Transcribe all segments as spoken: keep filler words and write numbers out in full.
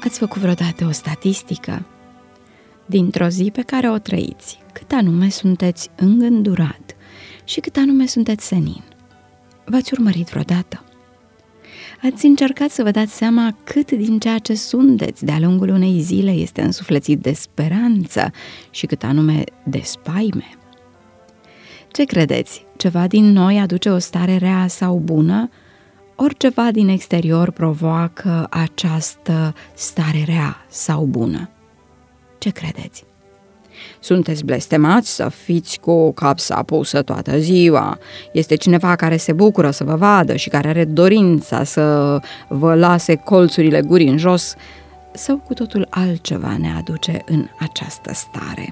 Ați făcut vreodată o statistică? Dintr-o zi pe care o trăiți, cât anume sunteți îngândurat și cât anume sunteți senin? V-ați urmărit vreodată? Ați încercat să vă dați seama cât din ceea ce sunteți de-a lungul unei zile este însuflețit de speranță și cât anume de spaime? Ce credeți? Ceva din noi aduce o stare rea sau bună? Ori ceva din exterior provoacă această stare rea sau bună? Ce credeți? Sunteți blestemați să fiți cu capsa pusă toată ziua. Este cineva care se bucură să vă vadă și care are dorința să vă lase colțurile gurii în jos, sau cu totul altceva ne aduce în această stare?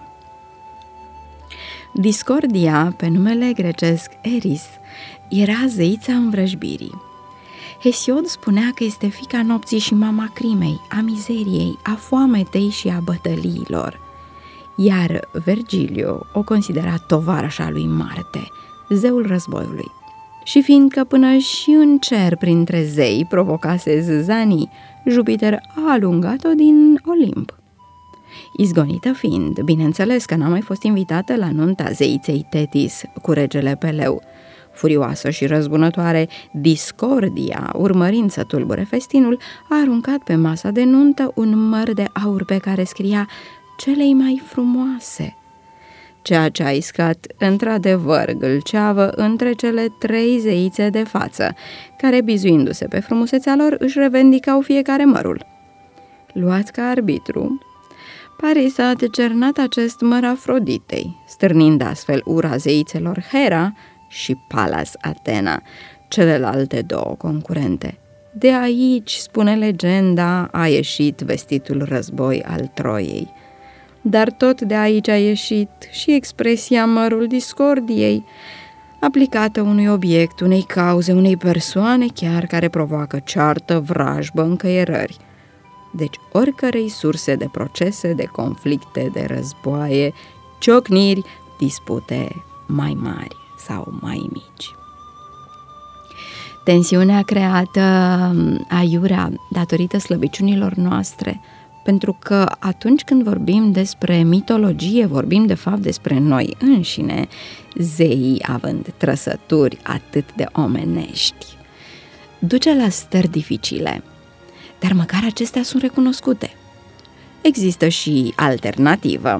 Discordia, pe numele grecesc Eris, era zeița învrăjbirii. Hesiod spunea că este fiica nopții și mama crimei, a mizeriei, a foametei și a bătăliilor, iar Vergiliu o considera tovarășa lui Marte, zeul războiului. Și fiindcă până și în cer printre zei provocase zâzanii, Jupiter a alungat-o din Olimp. Izgonită fiind, bineînțeles că n-a mai fost invitată la nunta zeiței Tetis cu regele Peleu. Furioasă și răzbunătoare, Discordia, urmărind să tulbure festinul, a aruncat pe masa de nuntă un măr de aur pe care scria celei mai frumoase, ceea ce a iscat într-adevăr gâlceavă între cele trei zeițe de față, care, bizuindu-se pe frumusețea lor, își revendicau fiecare mărul. Luat ca arbitru, Paris a decernat acest măr Afroditei, stârnind astfel ura zeițelor Hera și Palas Atena, celelalte două concurente. De aici, spune legenda, a ieșit vestitul război al Troiei. Dar tot de aici a ieșit și expresia mărul discordiei, aplicată unui obiect, unei cauze, unei persoane chiar, care provoacă ceartă, vrajbă, încăierări. Deci oricărei surse de procese, de conflicte, de războaie, ciocniri, dispute mai mari sau mai mici. Tensiunea creată aiurea datorită slăbiciunilor noastre, pentru că atunci când vorbim despre mitologie, vorbim de fapt despre noi înșine, zeii având trăsături atât de omenești, duce la stări dificile, dar măcar acestea sunt recunoscute. Există și alternativă.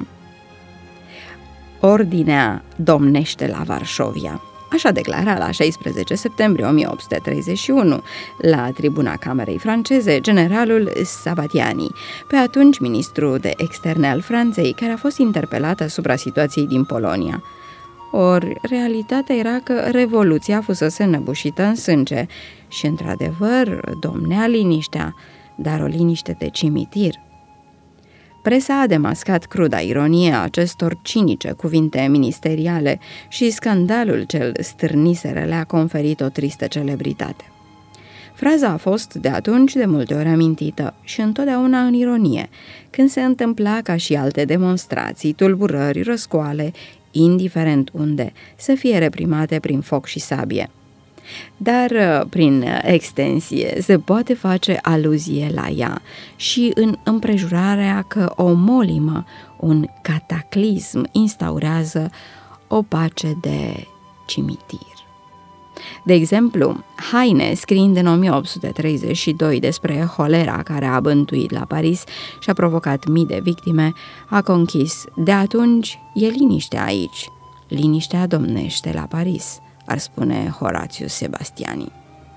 Ordinea domnește la Varșovia. Așa declara la șaisprezece septembrie o mie opt sute treizeci și unu la tribuna Camerei franceze generalul Sabatiani, pe atunci ministru de externe al Franței, care a fost interpelat asupra situației din Polonia. Ori realitatea era că revoluția fusese înăbușită în sânge și, într-adevăr, domnea liniștea, dar o liniște de cimitir. Presa a demascat cruda ironie a acestor cinice cuvinte ministeriale și scandalul ce-l stârniseră le-a conferit o tristă celebritate. Fraza a fost de atunci de multe ori amintită și întotdeauna în ironie, când se întâmpla ca și alte demonstrații, tulburări, răscoale, indiferent unde, să fie reprimate prin foc și sabie. Dar, prin extensie, se poate face aluzie la ea și în împrejurarea că o molimă, un cataclism, instaurează o pace de cimitir. De exemplu, Heine, scriind în o mie opt sute treizeci și doi despre holera care a bântuit la Paris și a provocat mii de victime, a conchis: de atunci e liniște aici, liniștea domnește la Paris, ar spune Horatius Sebastiani.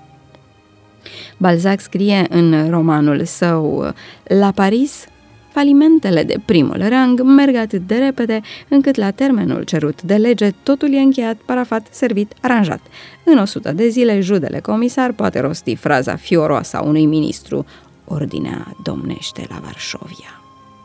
Balzac scrie în romanul său La Paris: falimentele de primul rang merg atât de repede încât la termenul cerut de lege totul e încheiat, parafat, servit, aranjat. În o sută de zile judele comisar poate rosti fraza fioroasă a unui ministru: ordinea domnește la Varșovia.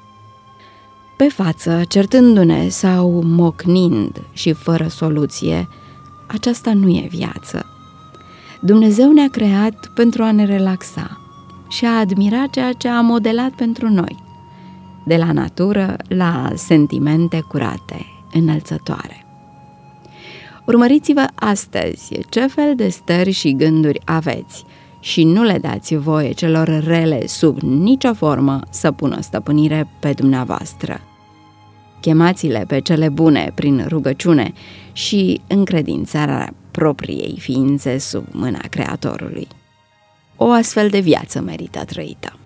Pe față, certându-ne sau mocnind și fără soluție, aceasta nu e viață. Dumnezeu ne-a creat pentru a ne relaxa și a admira ceea ce a modelat pentru noi, de la natură la sentimente curate, înălțătoare. Urmăriți-vă astăzi ce fel de stări și gânduri aveți și nu le dați voie celor rele sub nicio formă să pună stăpânire pe dumneavoastră. Chemați-le pe cele bune prin rugăciune și încredințarea propriei ființe sub mâna Creatorului. O astfel de viață merită trăită.